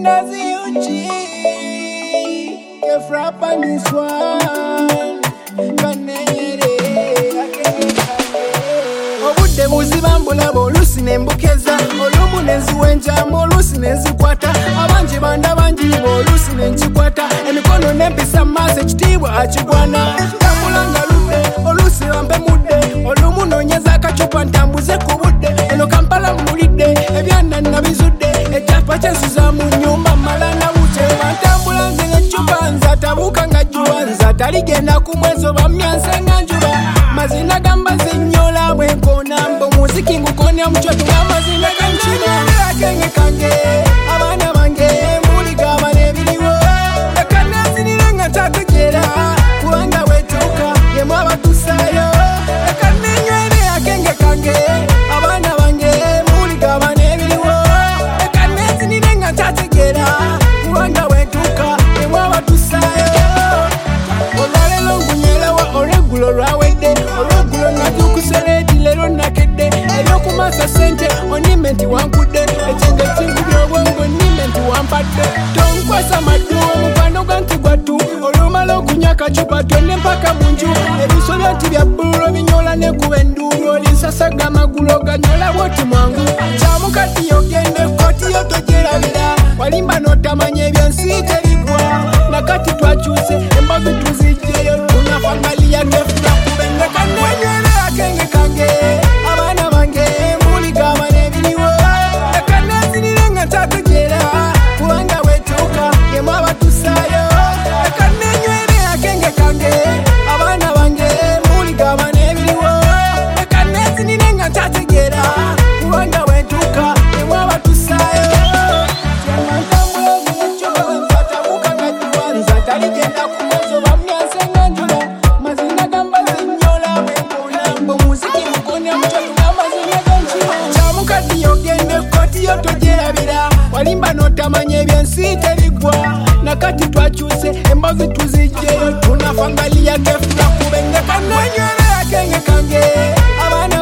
nazi uchi ke frappa ni swan kanenyere obudde buzibambula bolusi nembukeza olumu nenziwenjamu olusi nenzikwata abangi banda bangi bolusi nenkikwata emikono nempisa maaso ekitiibwa akigwana tambula nga ludde olusi bampe mudde olumu nonyeza akacupa ntambuze ku budde eno Kampala mulidde ebyana nabizudde ekyapa kyensuza mu nnyumba mala nawute bantambula nze n'eccupa nzatabuuka nga jjuwa nzataligenda ku mwezi oba myanse nga njuba mazina gamba zinyola bwenkona mbo muziki ngukonya mucwetu ng'amazina gankina akenge kange abaana bange muligaba n'ebiriwo leka nezinire nga ntategeera kubanga wetuuka yemu abatusaayo leka nenywere akenge kange abaana bange muligaba n'ebiriwo leka nezinire nga ntategeera kubanga wetuuka yemu abatusaayo olwaleero ngunyerawa olweggulo lwawedde olweggulo natuukusereedi leero nakedde ebyokumasa sente onime nti wankudde ekyenge kingubya obwongo nime nti wampadde tonkwasa maddu omukwano gwa nti gwattu olumala okunywa akacupa twende mpaka mu nju ebisolyo nti bya bbululu binyola nekuba enduulu olinsasaga amagulu oganyola bwoti mwangu kyamukaddiyo ogende kotiyo togyerabira walimba n'otamanya ebyensi terigwa nakati twakyuse embazi tuzijjeyo tunafangaliya gefuna kubenga kanenywere akenge kange abaana bange muligaba n'ebiriwo leka nezinire nga ntategeera kubanga wetuuka yemu abatusaayo leka nenywere akenge kange abaana bange muligaba n'ebiriwo leka nezinire nga ntategeera kubanga wetuuka yemu abatusaayo nzataligenda ku mwezi oba myanse nga njula mazina gamba zinyola bwenkona mbo muziki mukonya mucwetu ng'amazina gankina kyamukaddiyo ogende kotiyo togyerabira walimba n'otamanya ebyensi terigwa nakati twakyuse embazi tuzijjeyo tunafangaliya gefuna kubenga kanenywere akenge kange abaana